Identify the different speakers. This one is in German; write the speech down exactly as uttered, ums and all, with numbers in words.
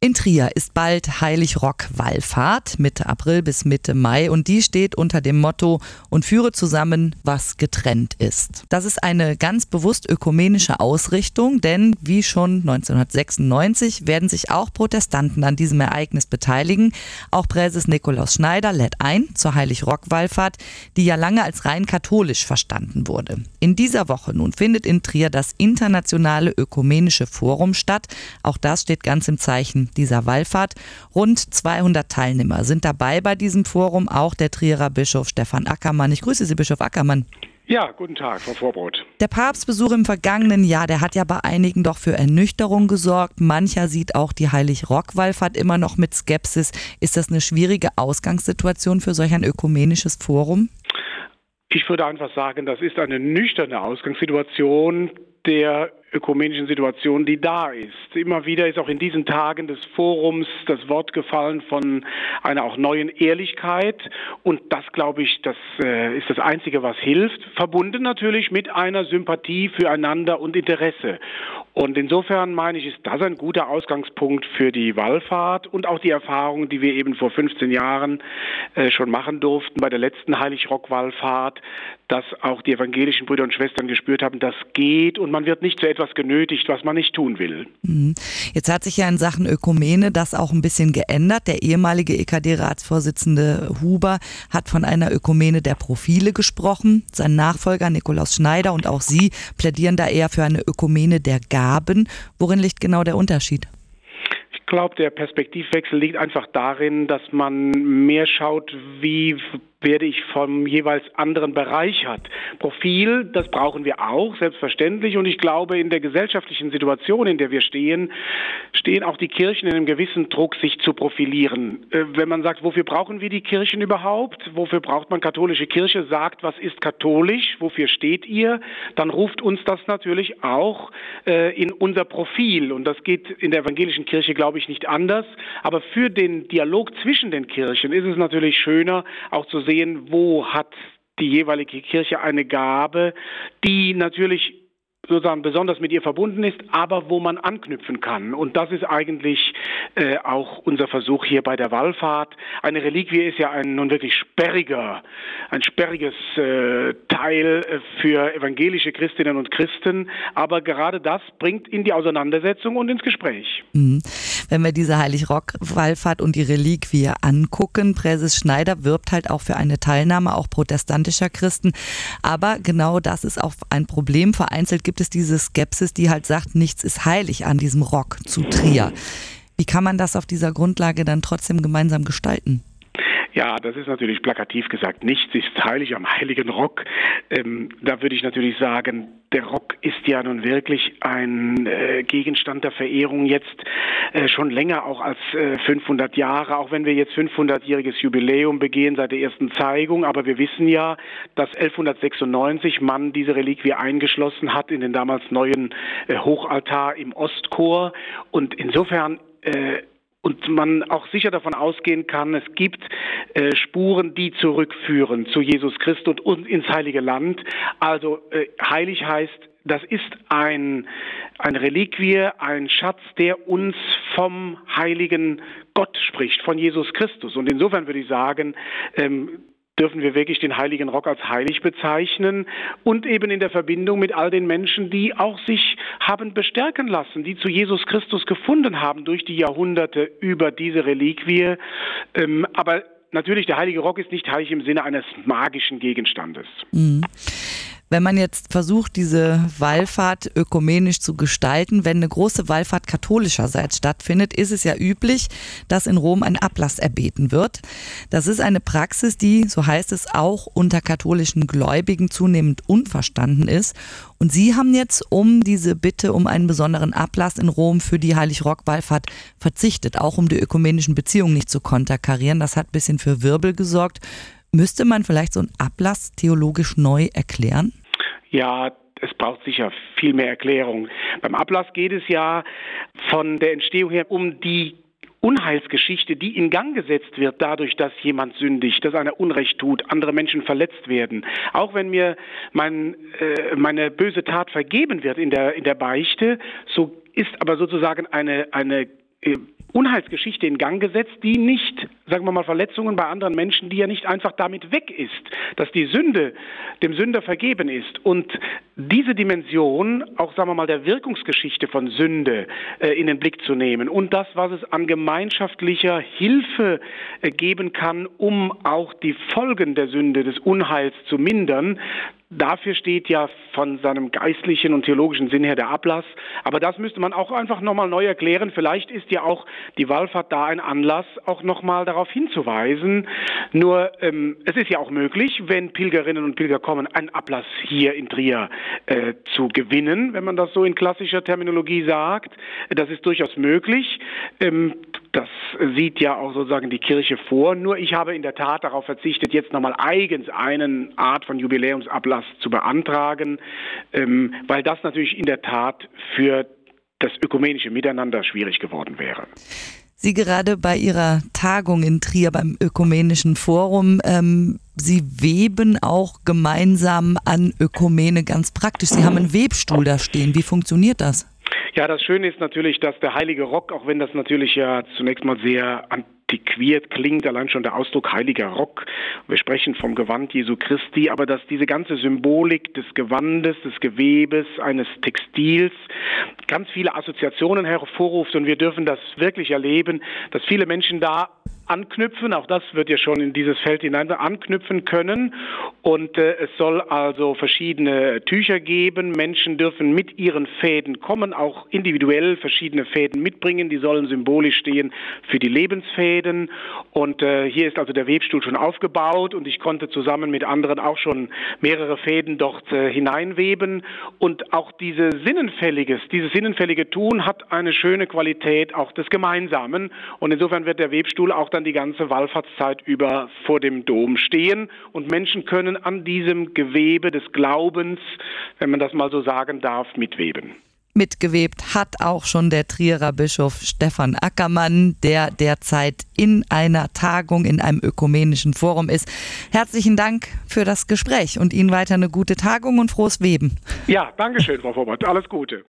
Speaker 1: In Trier ist bald Heilig-Rock-Wallfahrt, Mitte April bis Mitte Mai, und die steht unter dem Motto „Und führe zusammen, was getrennt ist". Das ist eine ganz bewusst ökumenische Ausrichtung, denn wie schon neunzehnhundertsechsundneunzig werden sich auch Protestanten an diesem Ereignis beteiligen. Auch Präses Nikolaus Schneider lädt ein zur Heilig-Rock-Wallfahrt, die ja lange als rein katholisch verstanden wurde. In dieser Woche nun findet in Trier das Internationale Ökumenische Forum statt. Auch das steht ganz im Zeichen dieser Wallfahrt. Rund zweihundert Teilnehmer sind dabei bei diesem Forum, auch der Trierer Bischof Stefan Ackermann. Ich grüße Sie, Bischof Ackermann.
Speaker 2: Ja, guten Tag, Frau Vorbrot.
Speaker 1: Der Papstbesuch im vergangenen Jahr, der hat ja bei einigen doch für Ernüchterung gesorgt. Mancher sieht auch die Heilig-Rock-Wallfahrt immer noch mit Skepsis. Ist das eine schwierige Ausgangssituation für solch ein ökumenisches Forum?
Speaker 2: Ich würde einfach sagen, das ist eine nüchterne Ausgangssituation der ökumenischen Situation, die da ist. Immer wieder ist auch in diesen Tagen des Forums das Wort gefallen von einer auch neuen Ehrlichkeit, und das, glaube ich, das äh, ist das Einzige, was hilft, verbunden natürlich mit einer Sympathie füreinander und Interesse. Und insofern meine ich, ist das ein guter Ausgangspunkt für die Wallfahrt und auch die Erfahrungen, die wir eben vor fünfzehn Jahren äh, schon machen durften bei der letzten Heilig-Rock-Wallfahrt, dass auch die evangelischen Brüder und Schwestern gespürt haben, das geht und man wird nicht zu etwas genötigt, was man nicht tun will.
Speaker 1: Jetzt hat sich ja in Sachen Ökumene das auch ein bisschen geändert. Der ehemalige E K D-Ratsvorsitzende Huber hat von einer Ökumene der Profile gesprochen. Sein Nachfolger Nikolaus Schneider und auch Sie plädieren da eher für eine Ökumene der Gaben. Worin liegt genau der Unterschied?
Speaker 2: Ich glaube, der Perspektivwechsel liegt einfach darin, dass man mehr schaut, wie werde ich vom jeweils anderen bereichert. Profil, das brauchen wir auch, selbstverständlich. Und ich glaube, in der gesellschaftlichen Situation, in der wir stehen, stehen auch die Kirchen in einem gewissen Druck, sich zu profilieren. Äh, wenn man sagt, wofür brauchen wir die Kirchen überhaupt? Wofür braucht man katholische Kirche? Sagt, was ist katholisch? Wofür steht ihr? Dann ruft uns das natürlich auch äh, in unser Profil. Und das geht in der evangelischen Kirche, glaube ich, nicht anders. Aber für den Dialog zwischen den Kirchen ist es natürlich schöner, auch zu sehen, wo hat die jeweilige Kirche eine Gabe, die natürlich sozusagen besonders mit ihr verbunden ist, aber wo man anknüpfen kann. Und das ist eigentlich äh, auch unser Versuch hier bei der Wallfahrt. Eine Reliquie ist ja ein nun wirklich sperriger, ein sperriges äh, Teil für evangelische Christinnen und Christen, aber gerade das bringt in die Auseinandersetzung und ins Gespräch.
Speaker 1: Mhm. Wenn wir diese Heilig-Rock-Wallfahrt und die Reliquie angucken, Präses Schneider wirbt halt auch für eine Teilnahme auch protestantischer Christen, aber genau das ist auch ein Problem. Vereinzelt gibt es diese Skepsis, die halt sagt, nichts ist heilig an diesem Rock zu Trier. Wie kann man das auf dieser Grundlage dann trotzdem gemeinsam gestalten?
Speaker 2: Ja, das ist natürlich plakativ gesagt. Nichts ist heilig am heiligen Rock. Ähm, da würde ich natürlich sagen, der Rock ist ja nun wirklich ein äh, Gegenstand der Verehrung jetzt äh, schon länger, auch als äh, fünfhundert Jahre, auch wenn wir jetzt fünfhundertjähriges Jubiläum begehen seit der ersten Zeigung. Aber wir wissen ja, dass elfhundertsechsundneunzig man diese Reliquie eingeschlossen hat in den damals neuen äh, Hochaltar im Ostchor. Und insofern äh, Und man auch sicher davon ausgehen kann, es gibt äh, Spuren, die zurückführen zu Jesus Christus und ins Heilige Land. Also äh, heilig heißt, das ist ein, eine Reliquie, ein Schatz, der uns vom heiligen Gott spricht, von Jesus Christus. Und insofern würde ich sagen, ähm, dürfen wir wirklich den heiligen Rock als heilig bezeichnen und eben in der Verbindung mit all den Menschen, die auch sich haben bestärken lassen, die zu Jesus Christus gefunden haben durch die Jahrhunderte über diese Reliquie. Ähm, aber natürlich, der heilige Rock ist nicht heilig im Sinne eines magischen Gegenstandes.
Speaker 1: Mhm. Wenn man jetzt versucht, diese Wallfahrt ökumenisch zu gestalten, wenn eine große Wallfahrt katholischerseits stattfindet, ist es ja üblich, dass in Rom ein Ablass erbeten wird. Das ist eine Praxis, die, so heißt es, auch unter katholischen Gläubigen zunehmend unverstanden ist. Und Sie haben jetzt um diese Bitte um einen besonderen Ablass in Rom für die Heilig-Rock-Wallfahrt verzichtet, auch um die ökumenischen Beziehungen nicht zu konterkarieren. Das hat ein bisschen für Wirbel gesorgt. Müsste man vielleicht so einen Ablass theologisch neu erklären?
Speaker 2: Ja, es braucht sicher viel mehr Erklärung. Beim Ablass geht es ja von der Entstehung her um die Unheilsgeschichte, die in Gang gesetzt wird dadurch, dass jemand sündigt, dass einer Unrecht tut, andere Menschen verletzt werden. Auch wenn mir mein, äh, meine böse Tat vergeben wird in der, in der Beichte, so ist aber sozusagen eine, eine äh, Unheilsgeschichte in Gang gesetzt, die nicht, sagen wir mal, Verletzungen bei anderen Menschen, die ja nicht einfach damit weg ist, dass die Sünde dem Sünder vergeben ist. Und diese Dimension, auch sagen wir mal, der Wirkungsgeschichte von Sünde äh, in den Blick zu nehmen und das, was es an gemeinschaftlicher Hilfe äh, geben kann, um auch die Folgen der Sünde, des Unheils zu mindern. Dafür steht ja von seinem geistlichen und theologischen Sinn her der Ablass. Aber das müsste man auch einfach nochmal neu erklären. Vielleicht ist ja auch die Wallfahrt da ein Anlass, auch nochmal darauf hinzuweisen. Nur ähm, es ist ja auch möglich, wenn Pilgerinnen und Pilger kommen, einen Ablass hier in Trier äh, zu gewinnen, wenn man das so in klassischer Terminologie sagt. Das ist durchaus möglich. Ähm, Das sieht ja auch sozusagen die Kirche vor. Nur ich habe in der Tat darauf verzichtet, jetzt nochmal eigens eine Art von Jubiläumsablass zu beantragen, ähm, weil das natürlich in der Tat für das ökumenische Miteinander schwierig geworden wäre.
Speaker 1: Sie gerade bei Ihrer Tagung in Trier beim Ökumenischen Forum, ähm, Sie weben auch gemeinsam an Ökumene ganz praktisch. Sie haben einen Webstuhl da stehen. Wie funktioniert das?
Speaker 2: Ja, das Schöne ist natürlich, dass der heilige Rock, auch wenn das natürlich ja zunächst mal sehr antiquiert klingt, allein schon der Ausdruck heiliger Rock, wir sprechen vom Gewand Jesu Christi, aber dass diese ganze Symbolik des Gewandes, des Gewebes, eines Textils ganz viele Assoziationen hervorruft und wir dürfen das wirklich erleben, dass viele Menschen da anknüpfen, auch das wird ja schon in dieses Feld hinein anknüpfen können und äh, es soll also verschiedene Tücher geben, Menschen dürfen mit ihren Fäden kommen, auch individuell verschiedene Fäden mitbringen, die sollen symbolisch stehen für die Lebensfäden und äh, hier ist also der Webstuhl schon aufgebaut und ich konnte zusammen mit anderen auch schon mehrere Fäden dort äh, hineinweben und auch diese Sinnenfälliges, dieses sinnenfällige Tun hat eine schöne Qualität auch des Gemeinsamen und insofern wird der Webstuhl auch dann die ganze Wallfahrtszeit über vor dem Dom stehen und Menschen können an diesem Gewebe des Glaubens, wenn man das mal so sagen darf, mitweben.
Speaker 1: Mitgewebt hat auch schon der Trierer Bischof Stefan Ackermann, der derzeit in einer Tagung in einem ökumenischen Forum ist. Herzlichen Dank für das Gespräch und Ihnen weiter eine gute Tagung und frohes Weben.
Speaker 2: Ja, danke schön, Frau Vormann. Alles Gute.